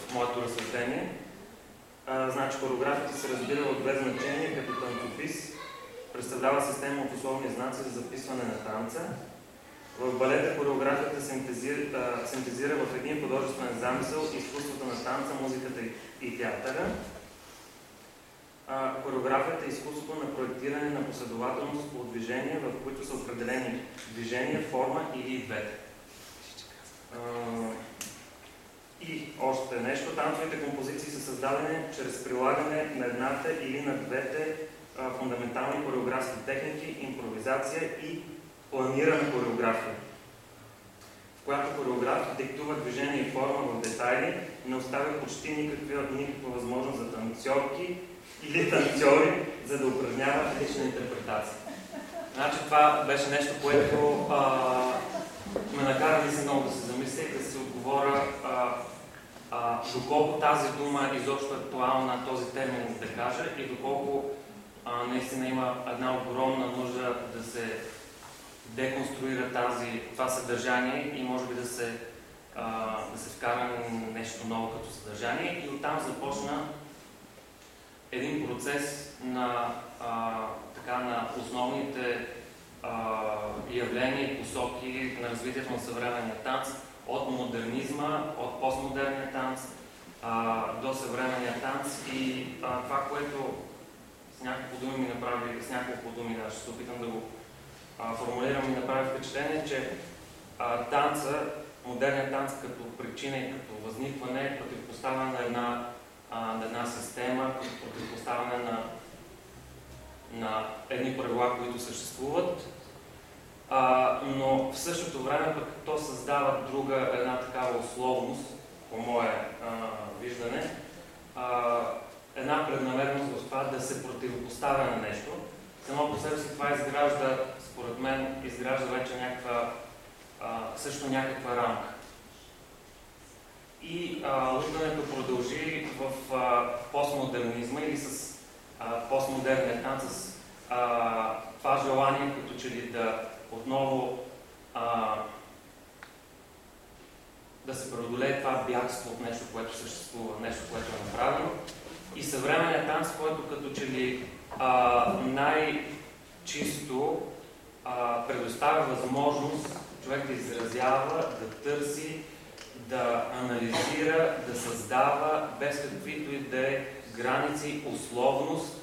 моето разсъждение. Значи, хореографията се разбира от две значения, като танцопис представлява система от условни знаци за записване на танца. В балета хореографията синтезира в един художествен замисъл изкуството на танца, музиката и театъра. Хореографията е изкуството на проектиране на последователност от движения, в които са определени движения, форма или двете. И още нещо, танцовите композиции са създадени чрез прилагане на едната или на двете фундаментални хореографски техники, импровизация и планирана хореография, в която хореографът диктува движение и форма в детайли, не оставя почти никаква възможност за танцорки или танцори, за да упражнява лична интерпретация. Значи това беше нещо, което ме накара много да се замисля и да се отговоря доколко тази дума изобщо е актуална, този термин да кажа, и доколко наистина има една огромна нужда да се деконструира това съдържание и може би да се вкара нещо ново като съдържание. И оттам започна един процес на основните явления и посоки на развитието на съвременния танц, от модернизма, от постмодерния танц до съвременния танц. И това, което с няколко думи ще се опитам да го формулирам и направи впечатление, че танца, модерният танц като причина и като възникване е противопоставяне на една система, противопоставяне на едни правила, които съществуват, но в същото време пък то създава една такава условност, по мое виждане, една преднамереност в това да се противопоставя на нещо. Само по себе си това според мен, изгражда вече някаква рамка. И лутането продължи в постмодернизма или с постмодерния танц, с това желание, като че ли да отново да се преодолее това бягство от нещо, което съществува, нещо, което е направено. И съвременният танц, който като че ли най-чисто предоставя възможност човек да изразява, да търси, да анализира, да създава без каквито и да е граници, условност.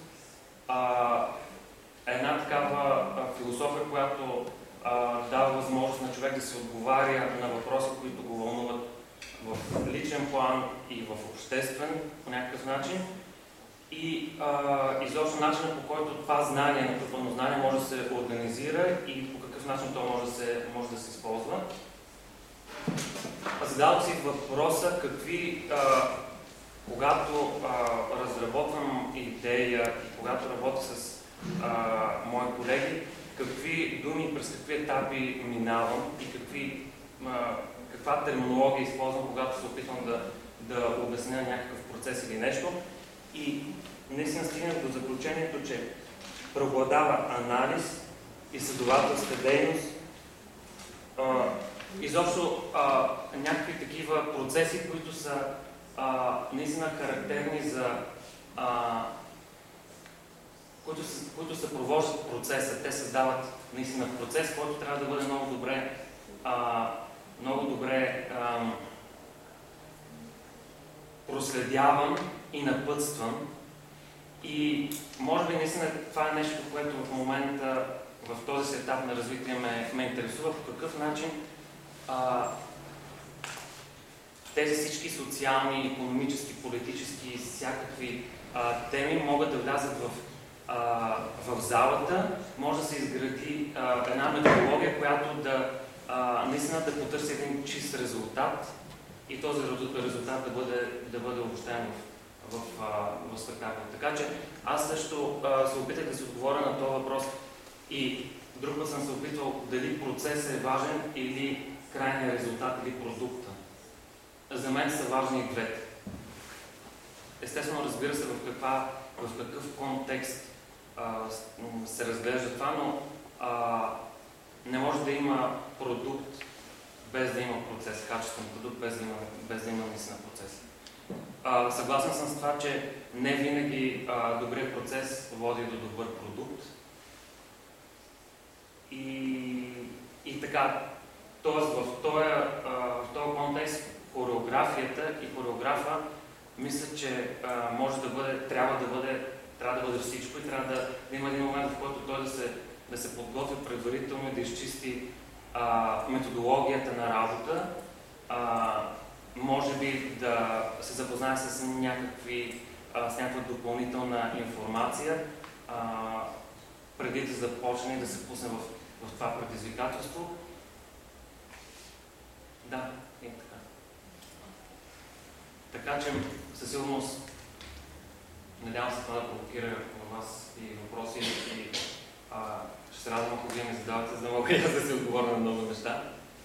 Една такава философия, която дава възможност на човек да се отговаря на въпроси, които го вълнуват в личен план и в обществен по някакъв начин. И изобщо начинът, по който това знание, натрупано знание, може да се организира и по какъв начин то може да се използва. Задавам си въпроса когато разработвам идея и когато работя с мои колеги, какви думи, през какви етапи минавам и каква терминология използвам, когато се опитвам да обясня някакъв процес или нещо. И наистина стигнах до заключението, че преобладава анализ, изследователска дейност, изобщо някакви такива процеси, които са наистина характерни за които съпровождат процеса. Те създават наистина процес, който трябва да бъде много добре проследяван и напътстван. И може би наистина това е нещо, което в момента в този си етап на развитие ме интересува, по какъв начин тези всички социални, икономически, политически, всякакви теми могат да влязат в залата, може да се изгради една методология, която наистина да потърси един чист резултат и този резултат да бъде обобщен в спектакъл. Така че аз също се опитах да се отговоря на този въпрос и друг път съм се опитвал дали процесът е важен или крайният резултат или продукта. За мен са важни и двете. Естествено, разбира се, в какъв контекст се разглежда това, но не може да има продукт без да има процес, качествен продукт, без да има наистина процес. Съгласен съм с това, че не винаги добрият процес води до добър продукт. И така, т.е. в този контекст хореографията и хореографа мисля, че може да бъде, трябва да бъде всичко и трябва да има един момент, в който той да се подготви предварително и да изчисти методологията на работа, може би да се запознае с някаква допълнителна информация, преди да започне и да се пусне в това предизвикателство. Да, и така. Така че със сигурност надявам се това да провокира на вас и въпроси и ще се радвам, ако вие ми задавате, за да мога и аз да се отговоря на много неща.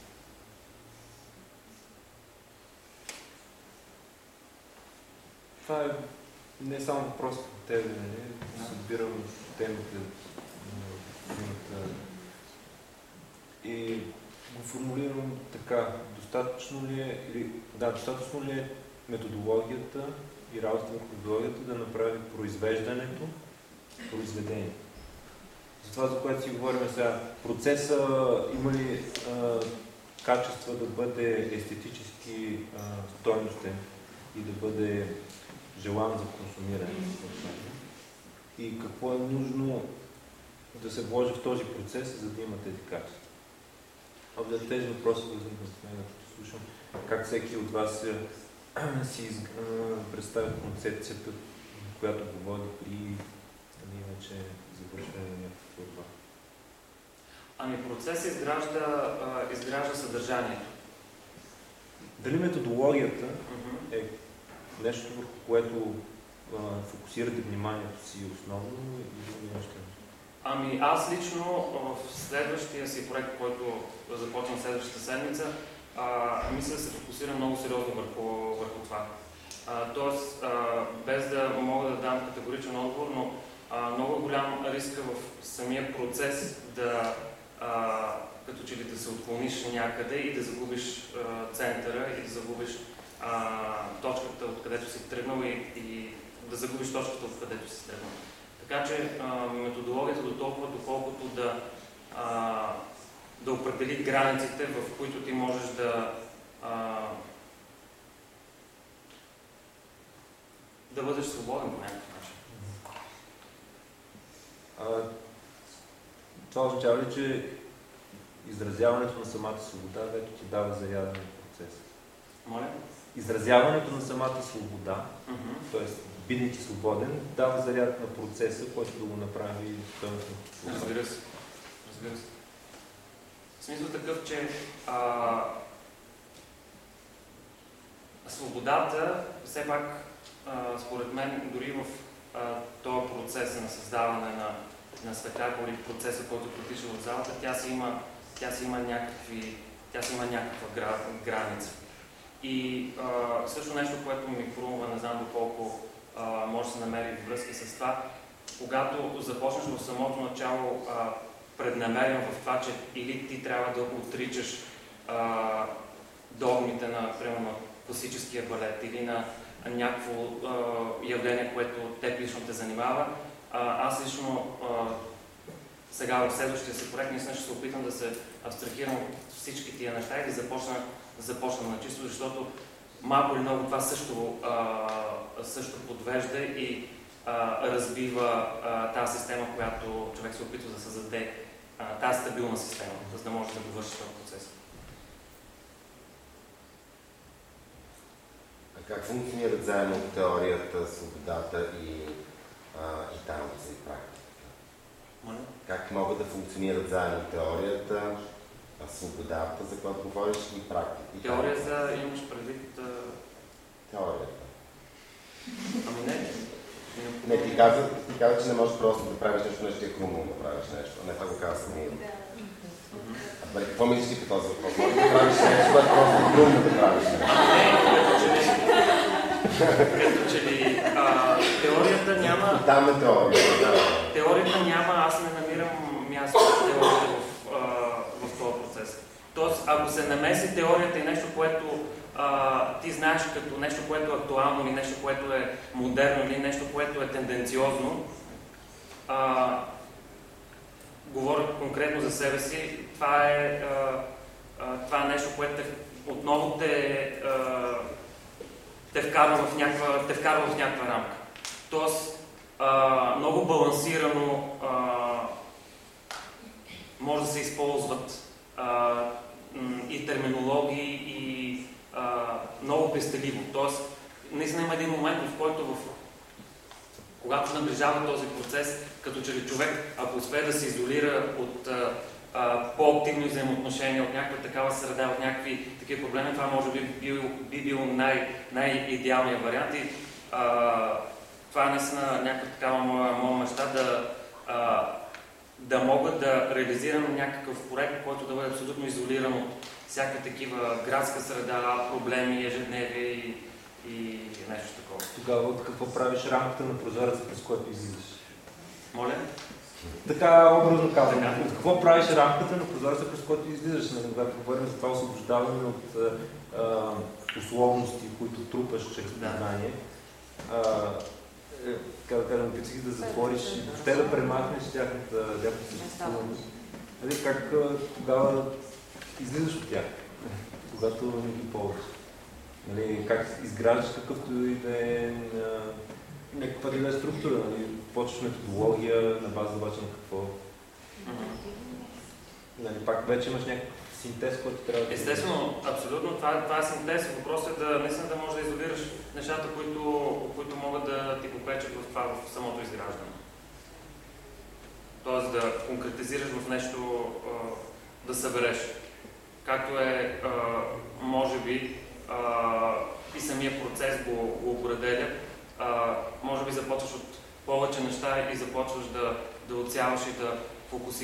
Това е не само въпрос към тебе, нали? Събирам темите и го формулирам така. Достатъчно ли е методологията и работата на методологията да направи произвеждането произведение? За това, за което си говорим сега, процеса има ли качества да бъде естетически стойностен и да бъде желан за консумиране? И какво е нужно да се вложи в този процес, за да има тези качества? Тези въпроси възникват в мен, като слушам как всеки от вас си представя концепцията, която го води при иначе завършване на някаква творба. Ами процес изгражда съдържанието. Дали методологията е нещо, върху което фокусирате вниманието си основно или нещо? Ами аз лично в следващия си проект, който започвам следващата седмица, мисля да се фокусира много сериозно върху това. Тоест, без да мога да дам категоричен отговор, но много голям риск в самия процес като че ли да се отклониш някъде и да загубиш центъра и да загубиш точката, откъдето си тръгнал и да загубиш точката, откъдето си тръгнал. Така че методологията до толкова, доколкото да определи границите, в които ти можеш да бъдеш свободен по някакъв начин. Това означава ли, че изразяването на самата свобода вече ти дава заряд на процеса? Моля? Изразяването на самата свобода, т.е. бидейки свободен, дава заряд на процеса, който да го направи стойностно. Разбира се. В смисъл такъв, че свободата, все пак, според мен, дори в този процес на създаване на спектакъл или процеса, който протича в залата, тя си има някаква граница. И също нещо, което ми хрумва, не знам доколко може да се намери връзка с това, когато започнеш в самото начало преднамерен в това, че или ти трябва да отричаш догмите на, примерно, класическия балет или на някакво явление, което теб лично те занимава. Аз лично сега в следващия си проект наистина ще се опитам да се абстрахирам от всички тия неща и да започна на чисто, защото малко или много това също подвежда и разбива тази система, която човек се опитва да създаде, тази стабилна система, за да може да довърши този процес. А как функционират заедно теорията, свободата и танца и практиката? Как могат да функционират заедно теорията, свободата, за която говориш, и практика? Теорията имаш предвид... Теорията. Ами не. Не, ти каза, че не можеш просто да правиш нещо ти е хрумно да правиш нещо. Не, това го каза самия. Какво мислиш ти по този въпрос? Може да правиш нещо, което просто е хрумно да правиш нещо. Като че ли теорията няма... Там е теорията, да. Теорията няма, аз не намирам място в теорията в този процес. Тоест, ако се намеси теорията и нещо, което ти знаеш като нещо, което е актуално или нещо, което е модерно или нещо, което е тенденциозно. Говоря конкретно за себе си. Това е нещо, което отново те вкарва в някаква рамка. Тоест, много балансирано може да се използват и терминологии, и много пестеливо. Тоест, наистина има един момент, в който когато наближава този процес, като че ли човек, ако успее да се изолира от по-активни взаимоотношения, от някаква такава среда, от някакви такива проблеми, това може би бил най-идеалният вариант. И това е наистина някаква такава моя мечта да мога да реализирам някакъв проект, който да бъде абсолютно изолиран от всякакви такива градска среда, проблеми, ежедневие и нещо такова. Тогава от какво правиш рамката на прозореца, през който излизаш? Моля? Така образно казвам. От какво правиш рамката на прозореца, през който излизаш? Когато говорим за това освобождаване от условности, които трупаш чрез познание, как да кажем, опитах да затвориш и въобще да премахнеш тяхната съществуване. Как тогава излизаш от тях, когато не ги ползваш? Как изграждаш какъвто и да е някаква да е структура, почваш методология на база обаче на какво? Пак вече имаш някакъв синтез, който трябва да... Естествено, абсолютно, това е синтез. Въпросът е наистина да можеш да изолираш нещата, които могат да ти попречат в самото изграждане. Тоест да конкретизираш в нещо, да събереш. Както е, може би, и самия процес го определя. Може би започваш от повече неща и започваш да отсяваш и да фокусираш